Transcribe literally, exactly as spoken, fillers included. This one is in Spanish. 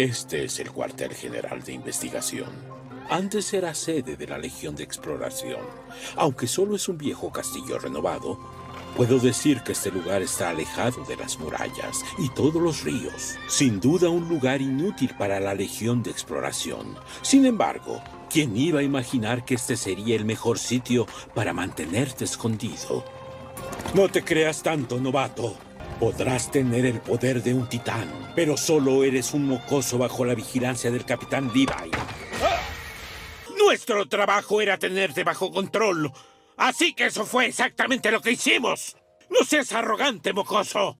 Este es el cuartel general de investigación. Antes era sede de la Legión de Exploración. Aunque solo es un viejo castillo renovado, puedo decir que este lugar está alejado de las murallas y todos los ríos. Sin duda un lugar inútil para la Legión de Exploración. Sin embargo, ¿quién iba a imaginar que este sería el mejor sitio para mantenerte escondido? No te creas tanto, novato. Podrás tener el poder de un titán, pero solo eres un mocoso bajo la vigilancia del Capitán Levi. ¡Ah! Nuestro trabajo era tenerte bajo control. Así que eso fue exactamente lo que hicimos. No seas arrogante, mocoso.